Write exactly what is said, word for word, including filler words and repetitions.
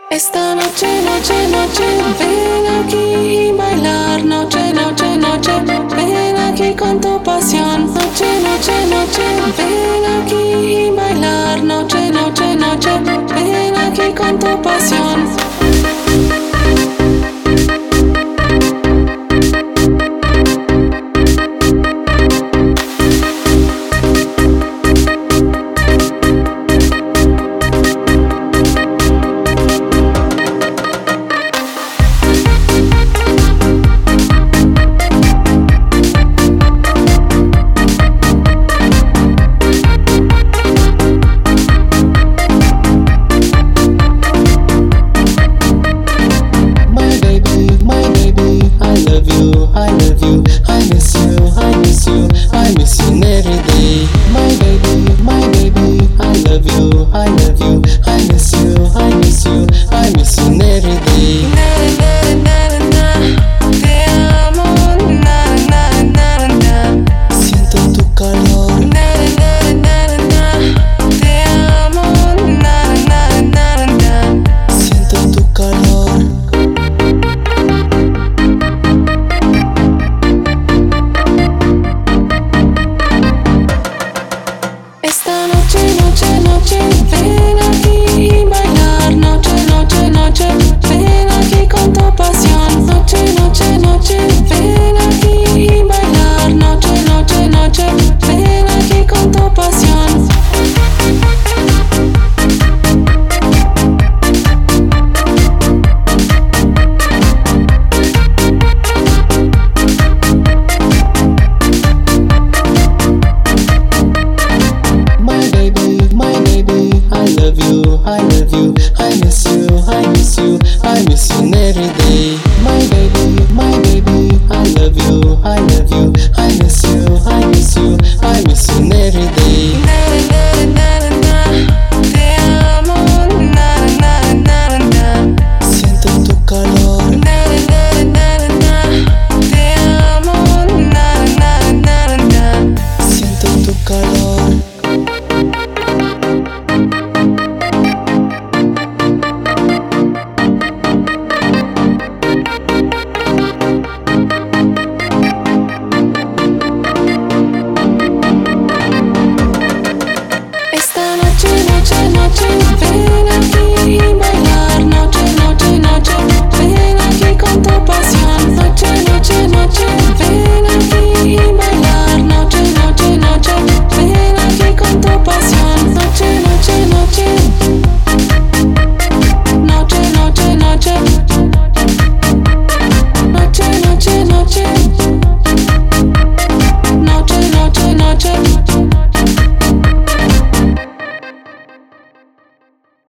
Esta noche, noche, noche, ven aquí y bailar. Noche, noche, noche, ven aquí con tu pasión. Noche, noche, noche, ven aquí y bailar. Noche, noche, noche, ven aquí con tu pasión. I love you, I miss you, I miss you, I miss you every day. My baby, my baby, I love you, I love you, I miss you, I miss you, I miss you every day. Na, na, na, na, te amo, na, na, na, na. Siento tu calor. Na, na, na, na, te amo, na, na, na, na. Siento tu calor. Esta noche, noche, noche, ven aquí y bailar. Noche, noche, noche, ven aquí con tu pasión. Noche, noche, noche, ven aquí y bailar. Noche, noche, noche, ven aquí con tu pasión. I love you, I love you, I miss you, I miss you, I miss you every day. My baby, my baby.